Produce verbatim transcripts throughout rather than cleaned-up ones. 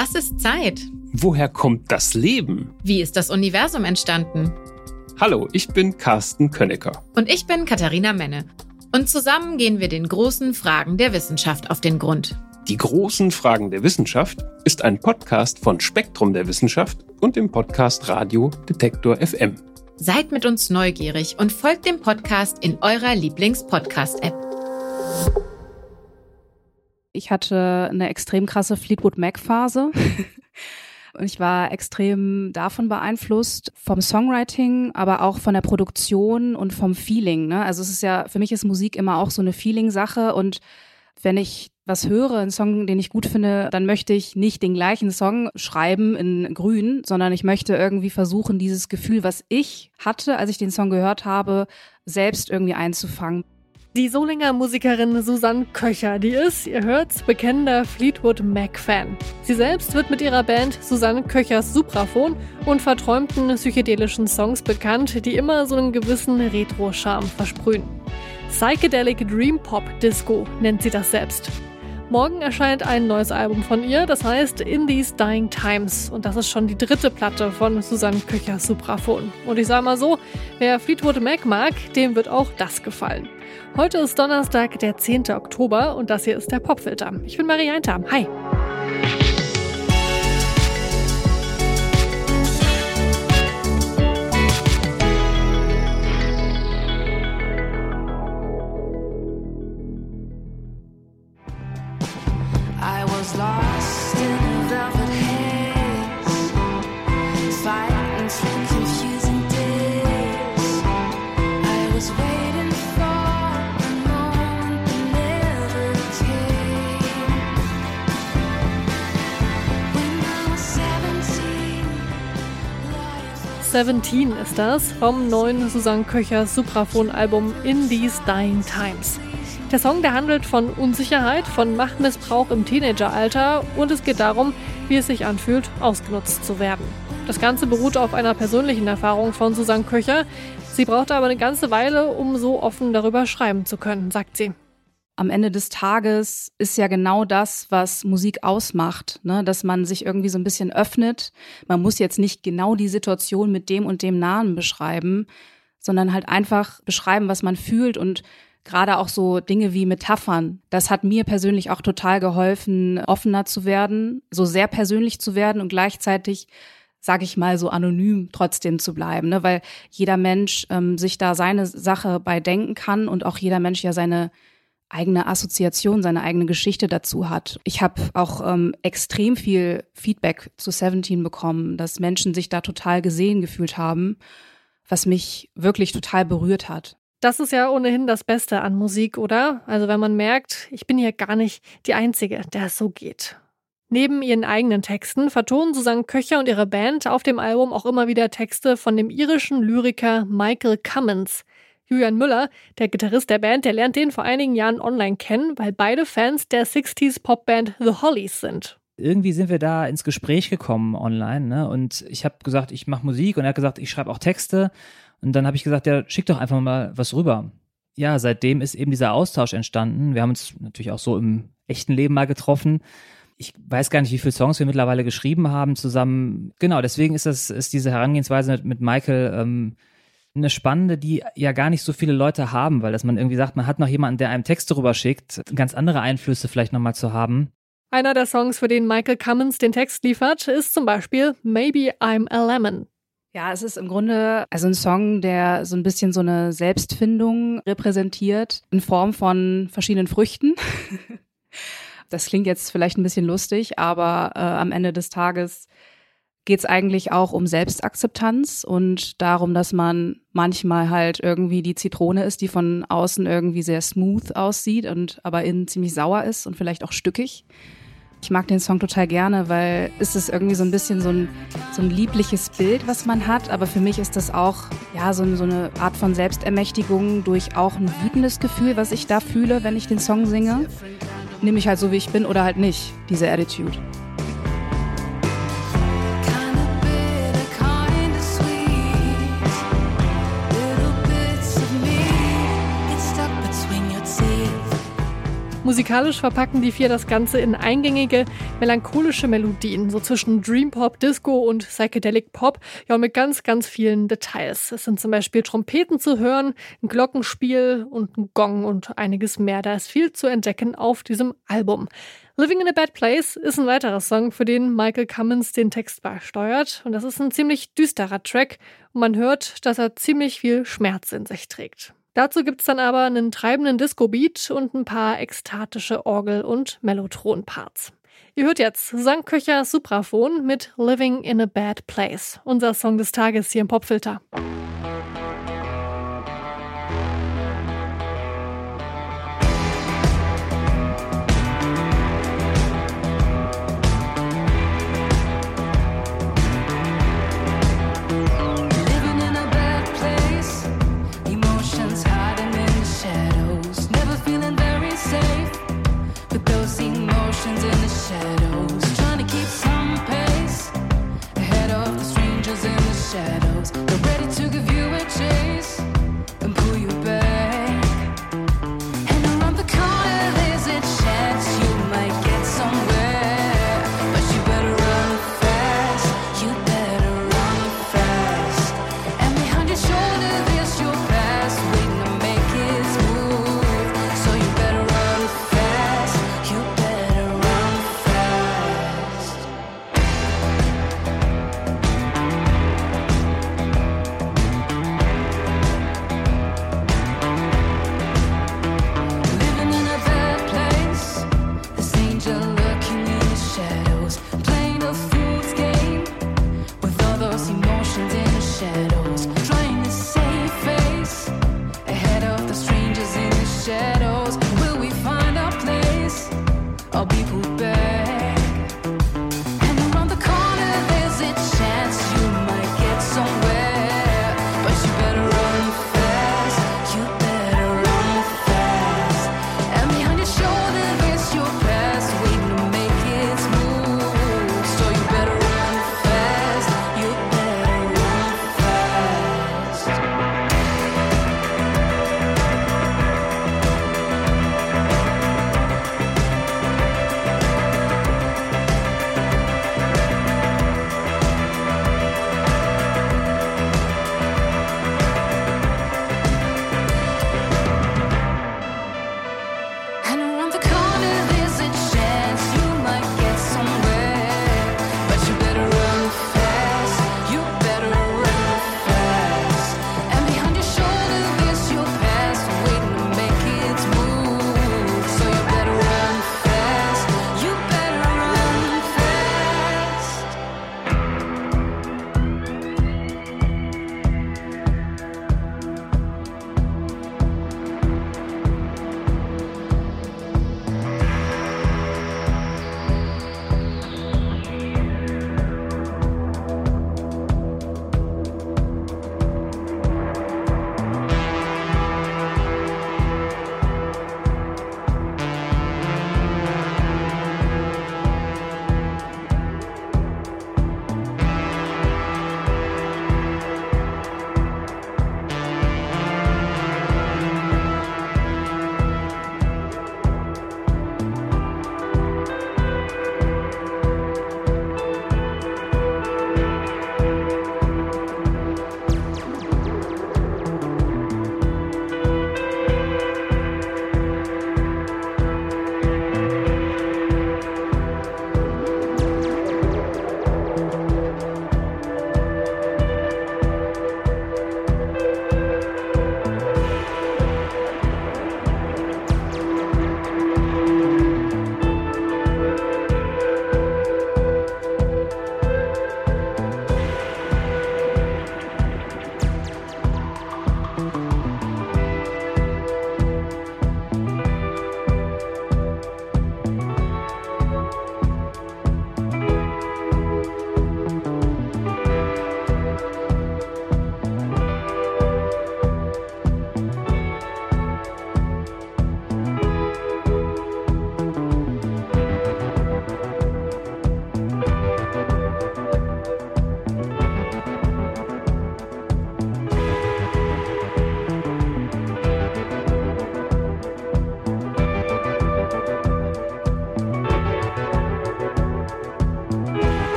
Was ist Zeit? Woher kommt das Leben? Wie ist das Universum entstanden? Hallo, ich bin Carsten Könnecker. Und ich bin Katharina Menne. Und zusammen gehen wir den großen Fragen der Wissenschaft auf den Grund. Die großen Fragen der Wissenschaft ist ein Podcast von Spektrum der Wissenschaft und dem Podcast Radio Detektor F M. Seid mit uns neugierig und folgt dem Podcast in eurer Lieblings-Podcast-App. Ich hatte eine extrem krasse Fleetwood Mac-Phase. Und ich war extrem davon beeinflusst, vom Songwriting, aber auch von der Produktion und vom Feeling. Ne? Also es ist ja, für mich ist Musik immer auch so eine Feeling-Sache. Und wenn ich was höre, einen Song, den ich gut finde, dann möchte ich nicht den gleichen Song schreiben in grün, sondern ich möchte irgendwie versuchen, dieses Gefühl, was ich hatte, als ich den Song gehört habe, selbst irgendwie einzufangen. Die Solinger Musikerin Susanne Köcher, die ist, ihr hört's, bekennender Fleetwood Mac-Fan. Sie selbst wird mit ihrer Band Susanne Köchers Supraphon und verträumten psychedelischen Songs bekannt, die immer so einen gewissen Retro-Charme versprühen. Psychedelic Dream Pop Disco nennt sie das selbst. Morgen erscheint ein neues Album von ihr, das heißt In These Dying Times. Und das ist schon die dritte Platte von Susanne Köchers Supraphon. Und ich sage mal so, wer Fleetwood Mac mag, dem wird auch das gefallen. Heute ist Donnerstag, der zehnten Oktober und das hier ist der Popfilter. Ich bin Marie Eintam. Hi! I was lost in a velvet haze, fighting through confusing days. I was waiting for a moment that never came. When I was seventeen, life Seventeen ist das, vom neuen Susanne Köchers Supraphon-Album In These Dying Times. Der Song, der handelt von Unsicherheit, von Machtmissbrauch im Teenageralter und es geht darum, wie es sich anfühlt, ausgenutzt zu werden. Das Ganze beruht auf einer persönlichen Erfahrung von Susanne Köcher. Sie brauchte aber eine ganze Weile, um so offen darüber schreiben zu können, sagt sie. Am Ende des Tages ist ja genau das, was Musik ausmacht, ne? Dass man sich irgendwie so ein bisschen öffnet. Man muss jetzt nicht genau die Situation mit dem und dem Namen beschreiben, sondern halt einfach beschreiben, was man fühlt und gerade auch so Dinge wie Metaphern, das hat mir persönlich auch total geholfen, offener zu werden, so sehr persönlich zu werden und gleichzeitig, sage ich mal, so anonym trotzdem zu bleiben, ne? Weil jeder Mensch ähm, sich da seine Sache bei denken kann und auch jeder Mensch ja seine eigene Assoziation, seine eigene Geschichte dazu hat. Ich habe auch ähm, extrem viel Feedback zu Seventeen bekommen, dass Menschen sich da total gesehen gefühlt haben, was mich wirklich total berührt hat. Das ist ja ohnehin das Beste an Musik, oder? Also wenn man merkt, ich bin hier gar nicht die Einzige, der es so geht. Neben ihren eigenen Texten vertonen Susanne Köcher und ihre Band auf dem Album auch immer wieder Texte von dem irischen Lyriker Michael Cummins. Julian Müller, der Gitarrist der Band, der lernt den vor einigen Jahren online kennen, weil beide Fans der sechziger-Popband The Hollies sind. Irgendwie sind wir da ins Gespräch gekommen online, ne? Und ich habe gesagt, ich mache Musik und er hat gesagt, ich schreibe auch Texte. Und dann habe ich gesagt, ja, schick doch einfach mal was rüber. Ja, seitdem ist eben dieser Austausch entstanden. Wir haben uns natürlich auch so im echten Leben mal getroffen. Ich weiß gar nicht, wie viele Songs wir mittlerweile geschrieben haben zusammen. Genau, deswegen ist das ist diese Herangehensweise mit, mit Michael ähm, eine spannende, die ja gar nicht so viele Leute haben, weil dass man irgendwie sagt, man hat noch jemanden, der einem Texte rüber schickt, ganz andere Einflüsse vielleicht nochmal zu haben. Einer der Songs, für den Michael Cummins den Text liefert, ist zum Beispiel Maybe I'm a Lemon. Ja, es ist im Grunde also ein Song, der so ein bisschen so eine Selbstfindung repräsentiert in Form von verschiedenen Früchten. Das klingt jetzt vielleicht ein bisschen lustig, aber äh, am Ende des Tages geht es eigentlich auch um Selbstakzeptanz und darum, dass man manchmal halt irgendwie die Zitrone ist, die von außen irgendwie sehr smooth aussieht und aber innen ziemlich sauer ist und vielleicht auch stückig. Ich mag den Song total gerne, weil es ist irgendwie so ein bisschen so ein, so ein liebliches Bild, was man hat. Aber für mich ist das auch ja so, so eine Art von Selbstermächtigung durch auch ein wütendes Gefühl, was ich da fühle, wenn ich den Song singe. Nehme ich halt so, wie ich bin oder halt nicht, diese Attitude. Musikalisch verpacken die vier das Ganze in eingängige, melancholische Melodien, so zwischen Dream Pop, Disco und Psychedelic Pop, ja, und mit ganz, ganz vielen Details. Es sind zum Beispiel Trompeten zu hören, ein Glockenspiel und ein Gong und einiges mehr. Da ist viel zu entdecken auf diesem Album. Living in a Bad Place ist ein weiterer Song, für den Michael Cummins den Text beisteuert. Und das ist ein ziemlich düsterer Track. Und man hört, dass er ziemlich viel Schmerz in sich trägt. Dazu gibt's dann aber einen treibenden Disco-Beat und ein paar ekstatische Orgel- und Mellotron-Parts. Ihr hört jetzt Susanne Köcher Supraphon mit Living in a Bad Place. Unser Song des Tages hier im Popfilter.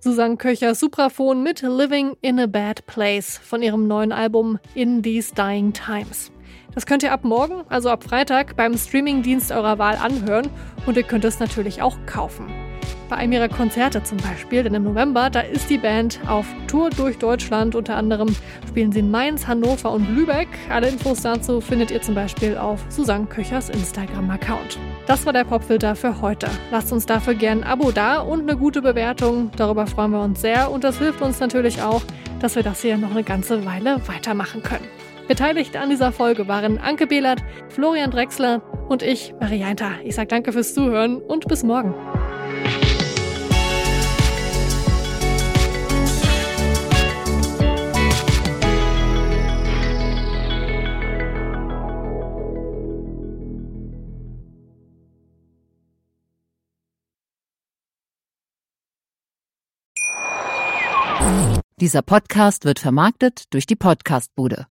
Susanne Köchers Supraphon mit Living in a Bad Place von ihrem neuen Album In These Dying Times. Das könnt ihr ab morgen, also ab Freitag, beim Streamingdienst eurer Wahl anhören und ihr könnt es natürlich auch kaufen. Bei einem ihrer Konzerte zum Beispiel, denn im November, da ist die Band auf Tour durch Deutschland. Unter anderem spielen sie in Mainz, Hannover und Lübeck. Alle Infos dazu findet ihr zum Beispiel auf Susanne Köchers Instagram-Account. Das war der Popfilter für heute. Lasst uns dafür gerne ein Abo da und eine gute Bewertung. Darüber freuen wir uns sehr und das hilft uns natürlich auch, dass wir das hier noch eine ganze Weile weitermachen können. Beteiligt an dieser Folge waren Anke Behlert, Florian Drechsler und ich, Marie Jainter. Ich sage danke fürs Zuhören und bis morgen. Dieser Podcast wird vermarktet durch die Podcastbude.